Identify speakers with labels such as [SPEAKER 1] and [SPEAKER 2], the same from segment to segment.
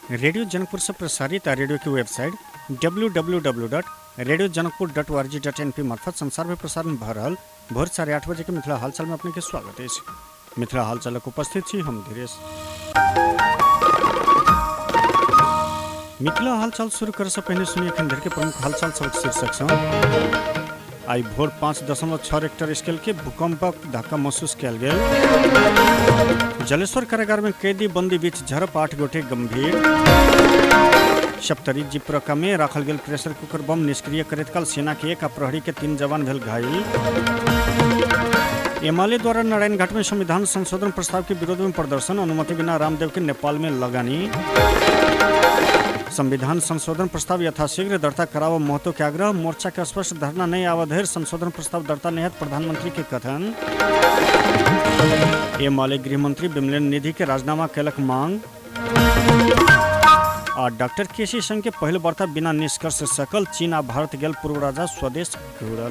[SPEAKER 1] Radio Janakpur से प्रसारित radio की वेबसाइट www.radiojanakpur.org.np मार्फत संसार में प्रसारण भ रहल भोर 8:30 बजे के मिथिला हालचाल में अपने के स्वागत है। मिथिला हालचाल उपस्थित छी हम धीरेश। मिथिला हालचाल शुरू करे से पहले सुनिए एखन धरि के प्रमुख हालचाल सबक शीर्षक सँ। आई भोर 5.6 रेक्टर स्केल के भूकंपक धक्का महसूस कयल गेल। जलेश्वर कारागार में कैदी बंदी बीच झड़प 8 गोटे गंभीर। सप्तरी जिप्रका में राखल गेल प्रेशर कुकर बम निष्क्रिय करैत काल सेना के 1 आ प्रहरी के 3 जवान भेल घायल। एमएलए द्वारा नारायण घाट में संविधान संशोधन प्रस्ताव के विरोध में प्रदर्शन, अनुमति बिना रामदेव के नेपाल में लगानी। संविधान संशोधन प्रस्ताव यथाशीघ्र दर्ता कराव महतो के आग्रह, मोर्चा के स्पष्ट धरना नहीं आवधेर संशोधन प्रस्ताव दर्ता नहीं प्रधानमंत्री के कथन। एमएलए गृह मंत्री विमलेन्द्र निधि के राजीनामा कैलक मांग। आ डॉक्टर केसी संघ के पहल वार्ता बिना निष्कर्ष सकल, चीन आ भारत गेल पूर्व राजा स्वदेश घुरल।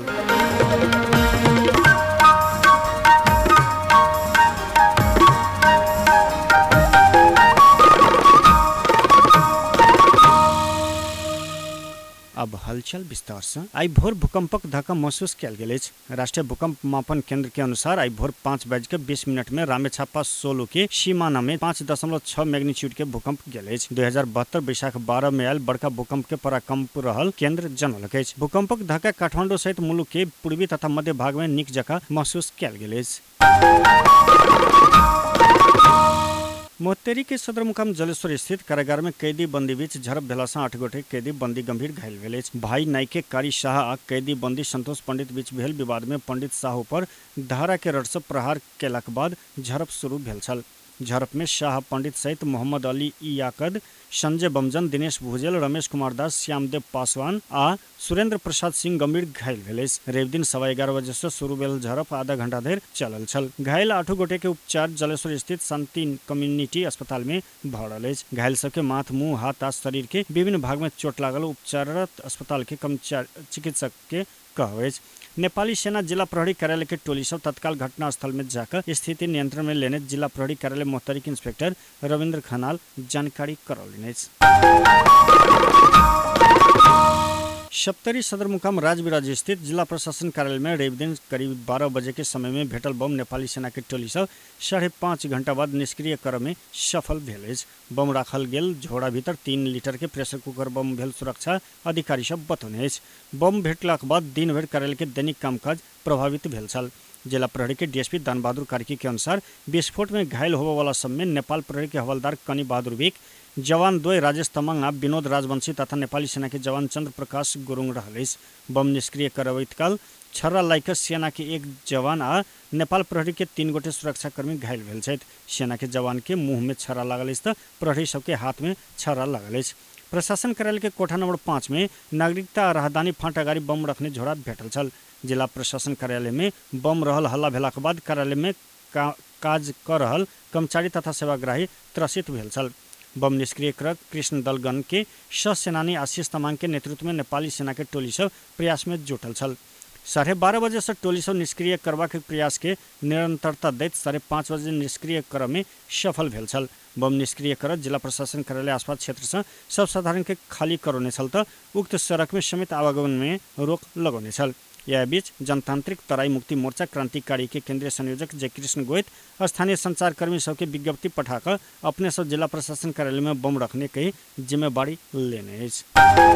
[SPEAKER 1] अब हलचल विस्तार से। आई भोर भूकंपक धक्का महसूस कयल गेल अछि। राष्ट्रीय भूकंप मापन केंद्र के अनुसार आई भोर 5:20 में रामेछापा सोलू के सीमाना में 5.6 मैग्नीट्यूड के भूकंप गेल अछि। 2072 बैसाख 12 में आयल बड़का भूकंप के पराकंप रहल केंद्र जनौलक अछि। भूकंपक धक्का काठमांडू सहित मुलुक के पूर्वी तथा मध्य भाग में नीक जकाँ महसूस कयल गेल अछि। मोहत्तेरी के सदर मुकाम जलेश्वर स्थित कारागार में कैदी बंदी बीच झड़प भेला सँ 8 गोटे कैदी बंदी गंभीर घायल भेल अछि। भाई नायके कारी शाह आ कैदी बंदी संतोष पंडित बीच भेल विवाद में पंडित शाह पर धारा के रड सँ प्रहार केलाक बाद झड़प शुरू भेल छल। झड़प में शाह पंडित सहित मोहम्मद अली याकद, संजय बमजन, दिनेश भुजेल, रमेश कुमार दास, श्यामदेव पासवान आ सुरेंद्र प्रसाद सिंह गंभीर घायल भेल अछि। रवि दिन 11:15 बजे से शुरू भेल झड़प आधा घंटा धरि चलल छल। घायल 8 गोटे के उपचार जलेश्वर स्थित शांति कम्युनिटी अस्पताल में भऽ रहल अछि। घायल सबके माथ, मुंह, हाथ आ शरीर के विभिन्न भाग में चोट लागल। उपचाररत अस्पताल के चिकित्सक के कहब अछि। नेपाली सेना जिला प्रहरी कार्यालय के टोली सब तत्काल घटना स्थल में जाकर स्थिति नियंत्रण में लेने जिला प्रहरी कार्यालय मोहत्तरी के इंस्पेक्टर रविंद्र खनाल जानकारी करौलनि अछि। सप्तरी सदर मुकाम राजविराज स्थित जिला प्रशासन कार्यालय में रवि दिन करीब 12 बजे के समय में भेटल बम नेपाली सेना के टोली सब 5.5 घंटा बाद निष्क्रिय करय में सफल भेल अछि। बम राखल गेल झोड़ा भीतर 3 लीटर के प्रेशर कुकर बम भेल सुरक्षा अधिकारी सब बतौने अछि। बम भेटलाक बाद दिन भरि कार्यालय के दैनिक कामकाज प्रभावित भेल छल। जिला प्रहरी के डीएसपी दान बहादुर कार्की के अनुसार विस्फोट में घायल होबय वाला सब में नेपाल प्रहरी के हवलदार कनी बहादुर बिक, जवान 2 राजेश तमंग आ विनोद राजवंशी तथा नेपाली सेना के जवान चंद्र प्रकाश गुरुंग रहल अछि। बम निष्क्रिय करबैत काल छर्रा लाइक सेना के 1 जवान आ नेपाल प्रहरी के 3 गोटे सुरक्षाकर्मी घायल भेल छथि। सेना के जवान के मुंह में छर्रा लागल अछि तऽ प्रहरी सबके हाथ में छर्रा लागल अछि। प्रशासन कार्यालय के कोठा नंबर 5 में नागरिकता आ राहदानी फाँट अगाड़ी बम रखने झोड़ा भेटल छल। जिला प्रशासन कार्यालय में बम रहल हल्ला भेलाक बाद कार्यालय में काज कर रहल कर्मचारी तथा सेवाग्राही त्रसित भेल छल। बम निष्क्रिय कर कृष्ण दलगन के ससेनानी आशीष तमांग के नेतृत्व में नेपाली सेना के टोली सब प्रयास में जुटल छल। 12:30 बजे से टोली सब निष्क्रिय करबा के प्रयास के निरंतरता दैत 5:30 बजे निष्क्रिय कर में सफल भेल छल। बम निष्क्रिय कर जिला प्रशासन कार्यालय आसपास क्षेत्र से सब साधारण के खाली करौने छल तऽ उक्त सड़क में समेत आवागमन में रोक लगौने छल। यह बीच जनतांत्रिक तराई मुक्ति मोर्चा क्रांतिकारी के केंद्रीय संयोजक जय कृष्ण गोयत स्थानीय संचारकर्मी सबके विज्ञप्ति पठाकर अपने सब जिला प्रशासन कार्यालय में बम रखने की जिम्मेवारी लेने अछि।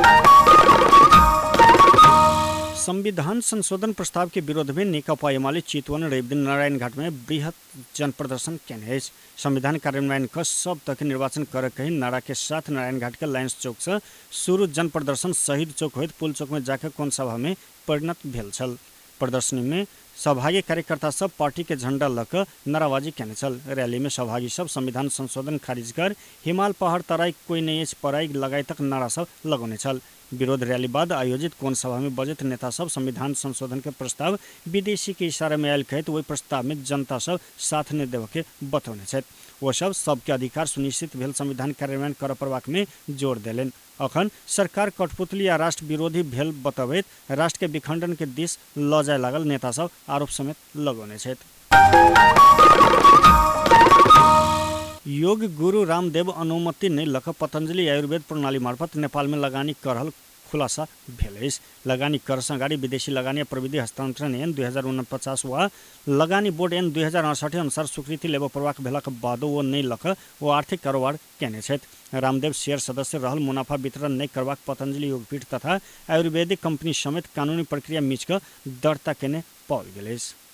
[SPEAKER 1] संविधान संशोधन प्रस्ताव के विरोध में नेकपा एमाले चितवन रवि दिन नारायण घाट में बृहत जन प्रदर्शन केने अछि। संविधान कार्यान्वयन का सब तक निर्वाचन कर कही नारा के साथ नारायण घाट के लायंस चौक से शुरू जन प्रदर्शन शहीद चौक होइत पुल चौक में जाकर कौन सभा में परिणत भेल छल। प्रदर्शनी में सहभागी कार्यकर्ता सब पार्टी के झंडा लऽ कऽ नाराबाजी केने छल। रैली में सहभागी सब संविधान संशोधन खारिज कर हिमाल पहाड़ तराई कोई नहीं अछि पराई लगायतक नारा सब लगौने छल। विरोध रैली बाद आयोजित कोन सभा में बजैत नेता सब संविधान संशोधन के प्रस्ताव विदेशी के इशारा में आयल कहैत ओहि प्रस्ताव में जनता सब साथ नहि देबऽ के बतौने छथि। वो सब सबके अधिकार सुनिश्चित भेल संविधान कार्यान्वयन करऽ पड़बाक में जोर देलनि। अखन सरकार कठपुतली आ राष्ट्र विरोधी भेल बतबैत राष्ट्र के विखंडन के दिस लऽ जाय लागल नेता सब आरोप समेत लगौने छथि। योग गुरु रामदेव अनुमति नै लख पतञ्जलि आयुर्वेद प्रणाली मार्फत नेपालमा लगानी कर रहल खुलासा भेल। लगानी करसँ अगाडि विदेशी लगानी प्रविधि हस्तान्तरण ऐन 2049 वा लगानी बोर्ड ऐन 2068 अनुसार स्वीकृति लेब प्रवाह भेलाक बादो वो नै लख वो आर्थिक कारोबार केने छथि। रामदेव शेयर सदस्य रहल मुनाफा वितरण नै करबाक पतञ्जलि योगपीठ तथा आयुर्वेदिक कंपनी समेत कानूनी प्रक्रिया मिचक दर्ता केने पाओल गेल।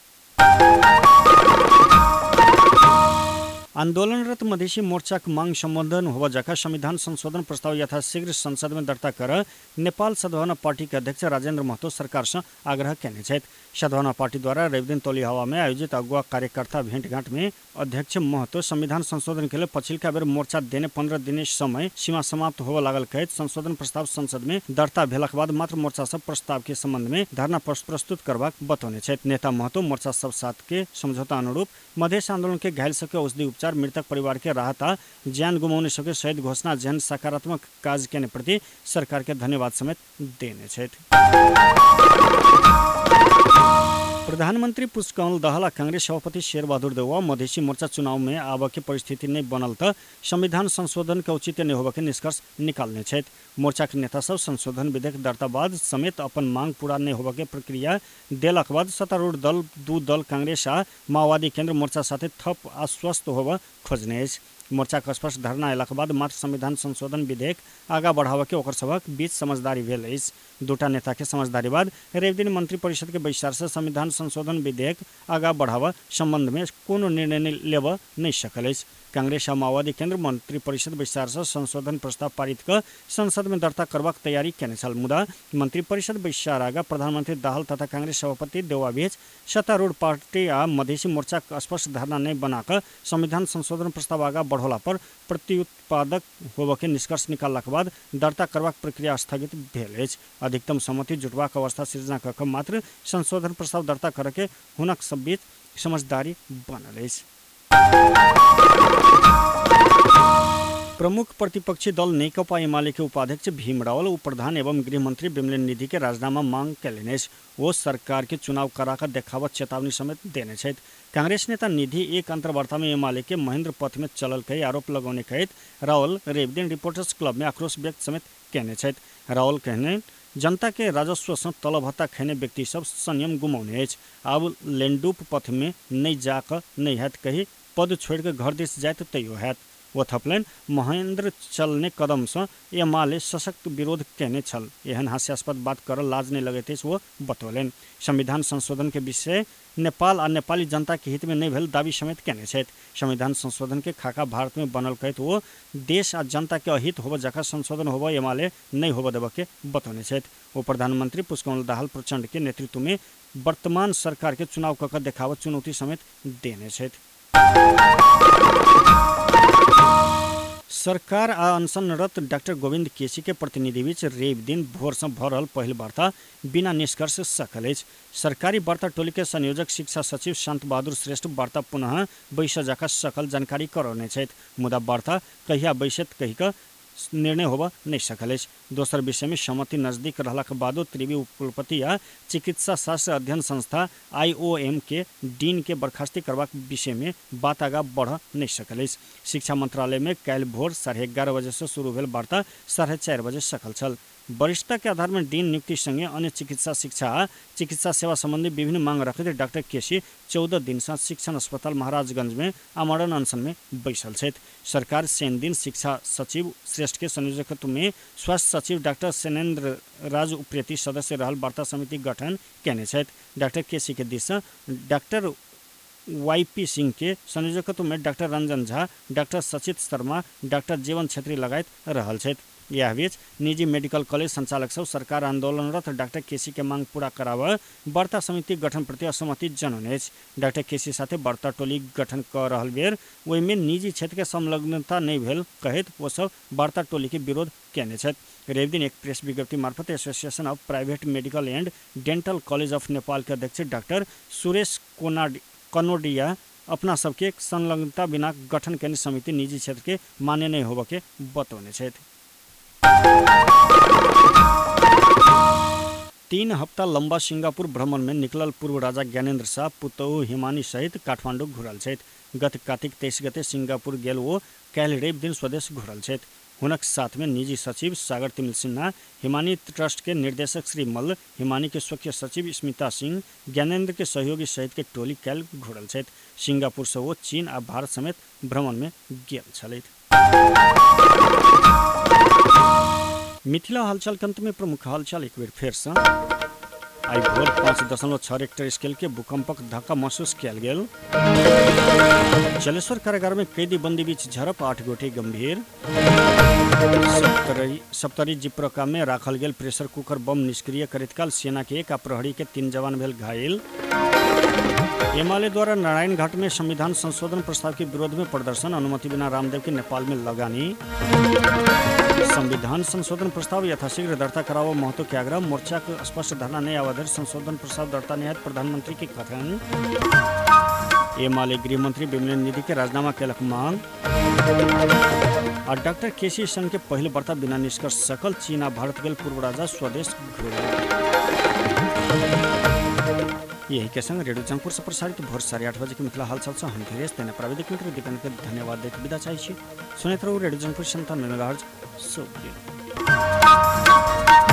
[SPEAKER 1] आन्दोलनरत मधेसी मोर्चाक मांग सम्बोधन होबा जका संविधान संशोधन प्रस्ताव यथाशीघ्र संसद में दर्ता कर नेपाल सद्भावना पार्टी के अध्यक्ष राजेन्द्र महतो सरकार से आग्रह केने छथि। सद्भावना पार्टी द्वारा रवि दिन तोली हवा में आयोजित अगुवा कार्यकर्ता भेंटघाट में अध्यक्ष महतो संविधान संशोधन के लिए पछिल्का बेर मोर्चा देने 15 दिन समय सीमा समाप्त होबा लागल कहैत संशोधन प्रस्ताव संसद में दर्ता भेलाक बाद मात्र मोर्चा सब प्रस्ताव के संबंध में धरना प्रस्तुत करबाक बतौने छथि। नेता महतो मोर्चा सब साथ के समझौता अनुरूप मधेस आंदोलन के घायल सबके औषधि उपचार, मृतक परिवार के राहत आ ज्यान गुमाउने सबके शहीद घोषणा जन सकारात्मक काज केने प्रति सरकार के धन्यवाद समेत देने छथि। प्रधानमंत्री पुष्पकमल दाहाल कांग्रेस सभापति शेरबहादुर देउवा मधेसी मोर्चा चुनाव में आब के परिस्थिति नहीं बनल त संविधान संशोधन के औचित्य नहीं होबा के निष्कर्ष निकालने छथि। मोर्चा के नेता सब संशोधन विधेयक दर्ता बाद समेत अपन मांग पूरा नहीं होबा के प्रक्रिया देलक बाद सत्तारूढ़ दल दू दल कांग्रेस आ माओवादी केन्द्र मोर्चा साथे थप आश्वस्त होबा खोजने अछि। मोर्चा के स्पष्ट धरना अयलाक बाद मात्र संविधान संशोधन विधेयक आगा बढ़ावा के ओकर सभक बीच समझदारी भेल अछि। दूटा नेता के समझदारी बाद रवि दिन मंत्री परिषद के बैसार से संविधान संशोधन विधेयक आगा बढ़ावा संबंध में कोनो निर्णय लेब नहीं सकल अछि। कांग्रेस आ माओवादी केन्द्र मंत्री परिषद बैसार से संशोधन प्रस्ताव पारित कर संसद में दर्ता करबाक तैयारी केने छल। मुदा मंत्री परिषद बैसार आगा प्रधानमंत्री दाहाल तथा कांग्रेस सभापति देउवा बीच सत्तारूढ़ पार्टी आ मधेसी मोर्चा स्पष्ट धारणा नहीं बनाकर संविधान संशोधन प्रस्ताव आगा बढ़ोला पर प्रत्युत्पादक होबा के निष्कर्ष निकालक बाद दर्ता करबाक प्रक्रिया स्थगित भेल अछि। अधिकतम सहमति जुटबाक अवस्था सृजना कऽ कऽ मात्र संशोधन प्रस्ताव दर्ता करके हुनक सब बीच समझदारी बनल अछि। प्रमुख प्रतिपक्षी दल नेकपा एमाले के उपाध्यक्ष भीम रावल उप प्रधान एवं गृहमंत्री विमलेन निधि के राजीनामा मांग कैलने वो सरकार के चुनाव कराकर देखावत चेतावनी समेत देने छथि। कांग्रेस नेता निधि एक अंतर्वार्ता में एमाले के महेंद्र पथ में चलल कई आरोप लगौने कहत रावल रवि दिन रिपोर्टर्स क्लब में आक्रोश व्यक्त समेत केने छथि। रावल कहने जनता के राजस्व से तलब भत्ता खेने व्यक्ति सब संयम गुमौने अछि। अब लेंडूप पथ में नहीं जाकर नहीं हैत कही पद छोड़ के घर दिस जाए तो तैयो हैत। वो थपलैन महेंद्र चलने कदम से एमाले सशक्त विरोध केने छल। एहन हास्यास्पद बात करल लाज नहीं लगैत अछि वो बतौलैन। संविधान संशोधन के विषय नेपाल आ नेपाली जनता के हित में नहीं भेल दावी समेत केने छथि। संविधान संशोधन के खाका भारत में बनल कहत वो देश आ जनता के अहित होबा जका संशोधन होबा एमाले नहीं होबा देबा के बतौने छथि। वो प्रधानमंत्री पुष्पकमल दाहाल प्रचंड के नेतृत्व में वर्तमान सरकार के चुनाव कऽ देखावत चुनौती समेत देने छथि। सरकार आ अनशनरत डाक्टर गोविंद केसी के प्रतिनिधि बीच रवि दिन भोर से भऽ रहल पहिल वार्ता बिना निष्कर्ष सकल अछि। सरकारी वार्ता टोली के संयोजक शिक्षा सचिव शांत बहादुर श्रेष्ठ वार्ता पुनः बैस जका सकल जानकारी करौने छथि। मुदा वार्ता कहिया बैसत कहि कऽ निर्णय होबा नहीं सकल अछि। दोसर विषय में सहमति नजदीक रहलाक बादो त्रिवी उपकुलपति आ चिकित्सा शास्त्र अध्ययन संस्था IOM के डीन के बर्खास्ती करबाक विषय में बात आगा बढ़ नहीं सकल अछि। शिक्षा मंत्रालय में काल्हि भोर 11:30 बजे से शुरू भेल वार्ता 4:30 बजे सकल छल। वरिष्ठता के आधार में डीन नियुक्ति संगे अन्य चिकित्सा शिक्षा आ चिकित्सा सेवा संबंधी विभिन्न मांग रखते डॉक्टर केसी 14 दिन से शिक्षण अस्पताल महाराजगंज में आमरण अनशन में बैसल छथि। सरकार शनि दिन शिक्षा सचिव श्रेष्ठ के संयोजकत्व में स्वास्थ्य सचिव डॉक्टर सेनेन्द्र राज उप्रेती सदस्य रहल वार्ता समिति गठन केने छथि। डॉक्टर केसी के दिस डॉक्टर YP सिंह के संयोजकत्व में doctor Ranjan Jha, doctor Sachit Sharma, doctor Jeevan Chhetri लगायत रहल छथि। यह बीच निजी मेडिकल कॉलेज संचालक सब सरकार आंदोलनरत डॉक्टर केसी के मांग पूरा कराबऽ वार्ता समिति गठन प्रति असहमति जनौने अछि। डॉक्टर केसी साथे वार्ता टोली गठन कर रहल बेर ओहि में निजी क्षेत्र के संलग्नता नहीं भेल कहत वो सब वार्ता टोली के विरोध केने छथि। रवि दिन एक प्रेस विज्ञप्ति मार्फत association of private medical and dental college of Nepal के अध्यक्ष डॉक्टर सुरेश कनोडिया अपना सबके संलग्नता बिना गठन केने समिति निजी क्षेत्र के मान्य नहीं होबा के बतौने छथि। तीन हफ्ता लंबा सिंगापुर भ्रमण में निकलल पूर्व राजा ज्ञानेन्द्र शाह पुतौह हिमानी सहित काठमांडू घुरल छथि। गत कार्तिक 23 गते सिंगापुर गेल वो काल्हि रवि दिन स्वदेश घुरल छथि। हुनक साथ में निजी सचिव सागर तिमिल सिन्हा, हिमानी ट्रस्ट के निर्देशक श्री मल्ल, हिमानी के स्वकीय सचिव स्मिता सिंह, ज्ञानेन्द्र के सहयोगी सहित के टोली काल्हि घुरल छथि। सिंगापुर से वो चीन आ भारत समेत भ्रमण में गेल छथि। मिथिला हालचाल के अंत में प्रमुख हालचाल एक बेर फेर से। आई भोर 5.6 रिक्टर स्केल के भूकंपक धक्का महसूस किया गेल। जलेश्वर कारागार में कैदी बंदी बीच झड़प, 8 गोटे गंभीर। सप्तरी जिप्रका में राखल गेल प्रेशर कुकर बम निष्क्रिय करैत काल सेना के 1 आ प्रहरी के 3 जवान भेल घायल। एमाले द्वारा नारायण घाट में संविधान संशोधन प्रस्ताव के विरोध में प्रदर्शन, अनुमति बिना रामदेव के नेपाल में लगानी। संविधान संशोधन प्रस्ताव यथाशीघ्र दर्ता कराओ महतो के आग्रह, मोर्चा के स्पष्ट धरना नहीं आवाधर संशोधन प्रस्ताव दर्ता नियत प्रधानमंत्री के कथन। एमाले गृह मंत्री विमलेन्द्र निधि के राजीनामा केलक मांग। और डॉक्टर केसी संघ के पहले वार्ता बिना निष्कर्ष सकल, चीन आ भारत गेल पूर्व राजा स्वदेश घुरल। यही के संग रेडियो जनकपुर से प्रसारित भोर 8:30 बजे के मिथिला हालचाल से हम धीरेश तेना प्राविधिक मित्र दीपन के धन्यवाद देते विदा चाहै छी। सुनैत रहू रेडियो जनकपुर 97 मेगाहर्ट्ज। शुभ दिन।